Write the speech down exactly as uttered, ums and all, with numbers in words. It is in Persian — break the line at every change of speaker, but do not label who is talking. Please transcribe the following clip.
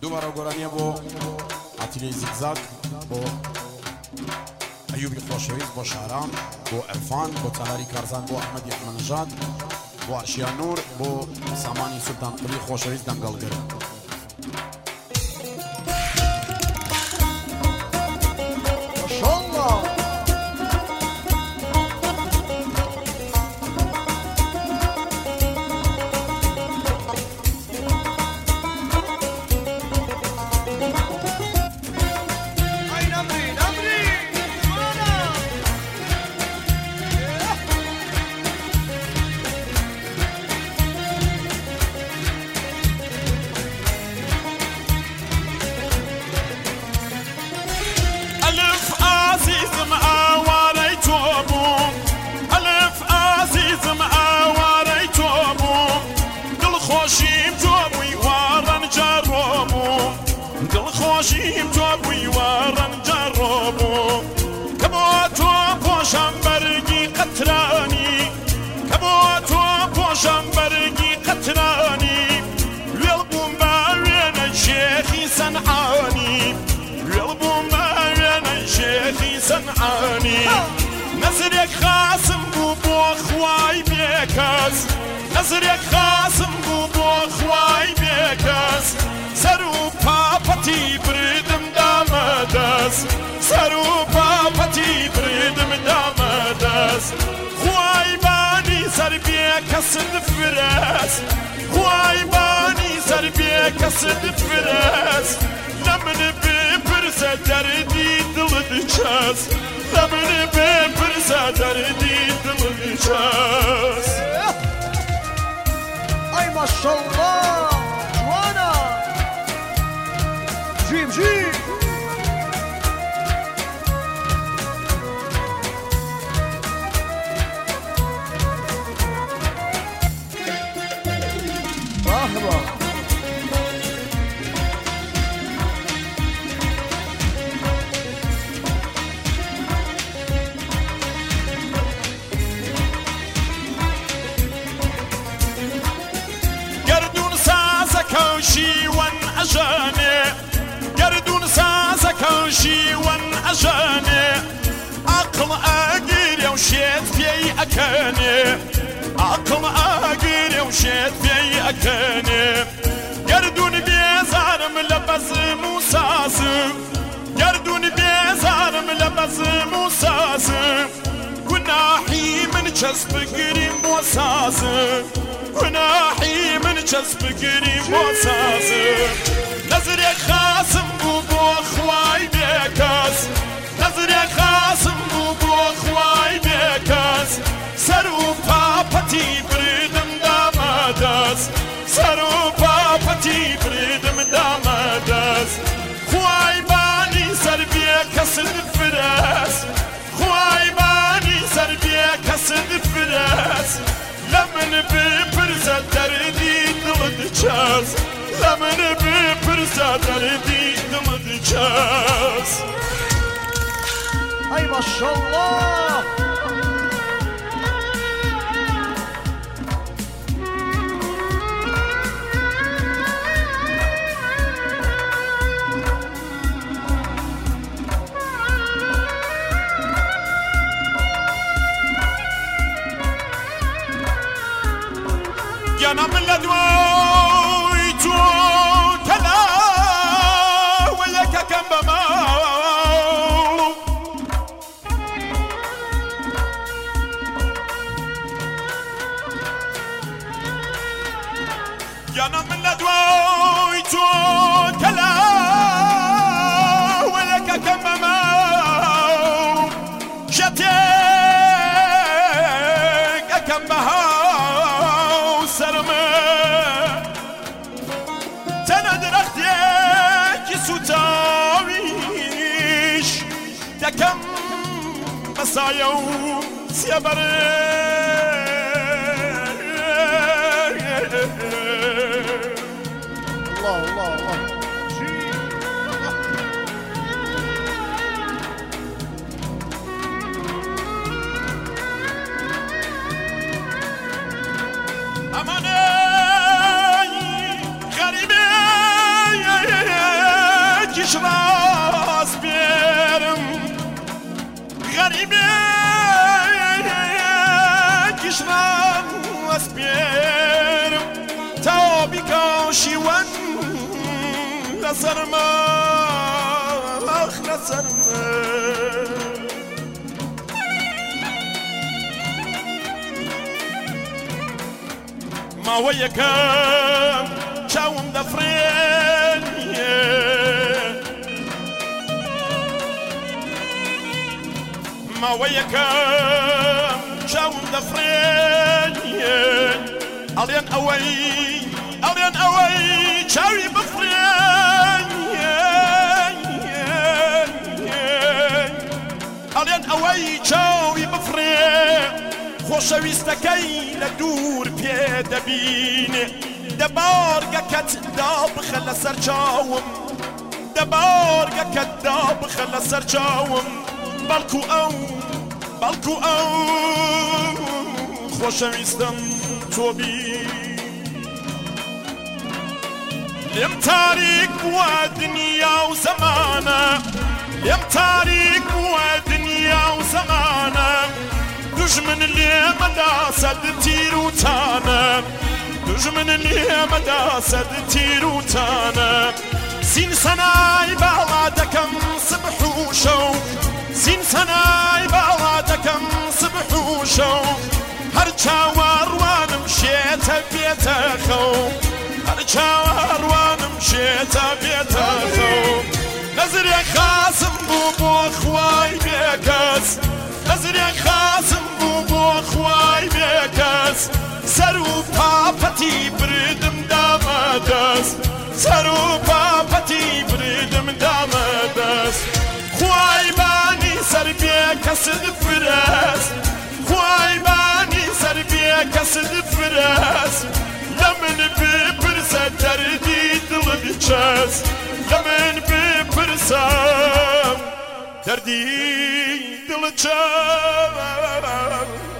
دوباره گرانیه با عطیلی زیگزاگ با ایوبی خوشویز با شهرام با عرفان با تلاری کارزان با احمد احمد نژاد با ارشیا نور با سامانی سلطان قلی خوشویز دنگلگر
خوشیم تو بوی وارن جربو کبا تو پوشم برگی قطرانی کبا تو پوشم برگی قطرانی ویل بوم باوین شیخی سنعانی ویل بوم باوین شیخی سنعانی نظرك خاسم بو بو خواي بيكاس نظرك خاسم بو بو خواي بيكاس سرو بابتي بردم دامداس سرو بابتي بردم دامداس خواي باني سر بيكاس دفراس خواي باني سر بيكاس دفراس لمن ببرزة دردي دلدشاس لمن ببرزة دردي دلدشاس
اي ما شاء الله جوانا جيم جيم مرحبا
كوشي ون أجاني قردون ساسا كوشي ون أجاني عقل أقير وشيت في أكاني عقل أقير وشيت في أكاني قردون بيزار ملبس موساس قردون بيزار ملبس موساس وناحي من جسب قريم وساس وناحي من جسب قريب وساس نظرك خاسم بو بو خواي بيكاس نظرك خاسم بو بو خواي بيكاس سرو بابتي بردم دامداس سرو بابتي بردم دامداس خواي باني سر بيكاس الفراس خواي باني سر بيكاس الفراس لمن ببرزة دردي دمدجاز لمن ببرزة دردي دمدجاز
اي ما شاء الله
يانا من لدوي تو كلا وياك كم بماو يانا من لدوي تو كلا وياك كم بماو شتيك كم بها ستاويش تكم مسايا وسيبر
الله الله الله
أماني غريبي لسرما اخ لسرما ما وياكم شاوم دفرين ما وياكم شاوم دفرين ألين أوي ألين أوي شاوي بفرين ألين أوي شاوي بفرين خۆشەویستەکەی لە دوور پێ دەبینێ دەبارگەکەت دابخە لە سەر چاوم دەبارگەکەت دابخە لە سەر چاوم بەڵکو ئەو بەڵکو ئەو خۆشەویستم تۆ بین لێم تاریک بووە دنیا و زەمانە لێم تاریک بووە دنیا و زەمانە دژمن لێمەدا سەد تیر و تانە دژمن لێمەدا سەد تیر و تانە زین سەنای باڵا دەکەم سبح و شەو زین سەنای باڵا دەکەم سبح و شەو هەر چاوەڕوانم شێتە بێتە خەو هەر چاوەڕوانم شێتە بێتە خەو نەزرێک خاسم بوو بۆ خوای بێکەس نەزرێک خاسم بۆ خوای بێکەس سەر و پاپەتی بردم دامە دەست سەر و پاپەتی بردم دامە دەست خوای بانی سەر بێکەست فرەست خوای بانی سەر بێکەست فرەست لە من بپرسە دەردی دڵت چەست لە من بپرسە دەردی دڵت چەست